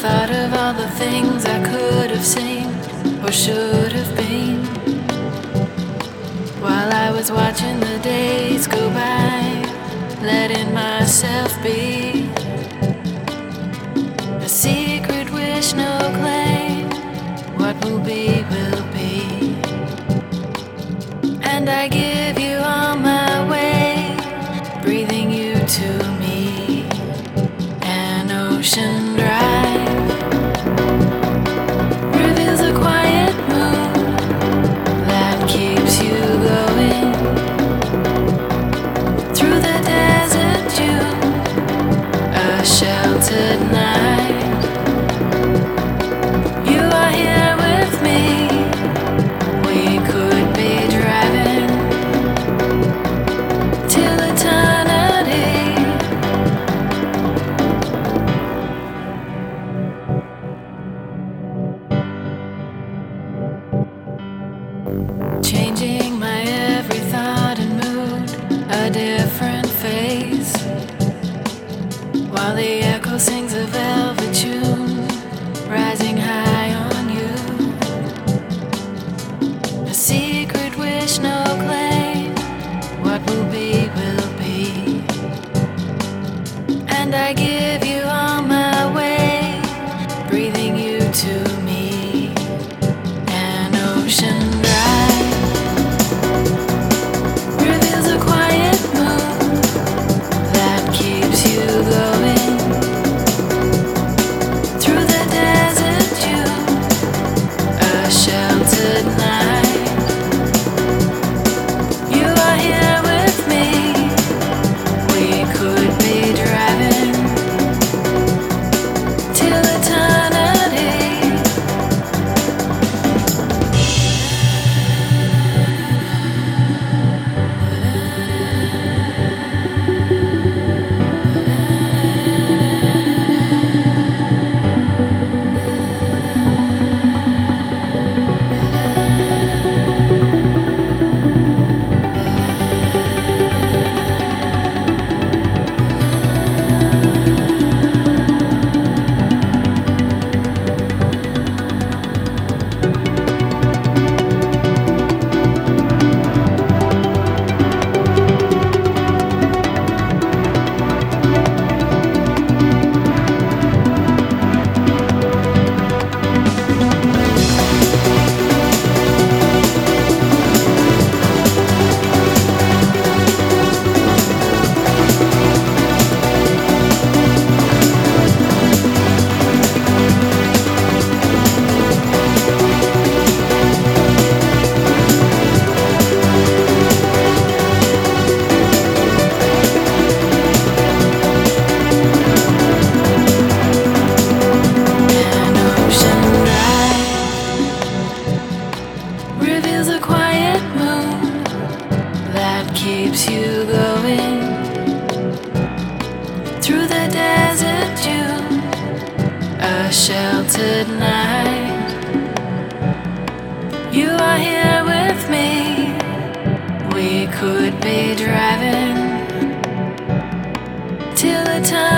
thought of all the things I could have seen or should have been while I was watching the days go by, letting myself be. A secret wish, no claim. What will be, will be. And I give you all my way, breathing you to me. An ocean drive reveals a quiet moon that keeps you going through the desert dune. A sheltered night. You are here with me. We could be driving till eternity. Changing my every thought and mood, a different face, while the echo sings a velvet tune, rising high on you. A secret wish, no claim. What will be, will be. And I give you all my way, breathing you to me. An ocean drive reveals a quiet moon that keeps you going through the desert dune. A sheltered night. You are here with me. We could be driving till eternity. An ocean drive reveals a quiet moon that keeps you going through the desert dune. A sheltered night. You are here with me. We could be driving till eternity.